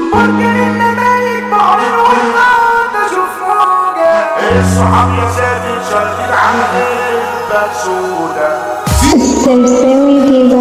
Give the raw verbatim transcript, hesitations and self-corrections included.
ممكن النمايك بحر الوسط اشوف موجة. الصحاب يا ساتر شايفين على قلبك سودا. السمساوي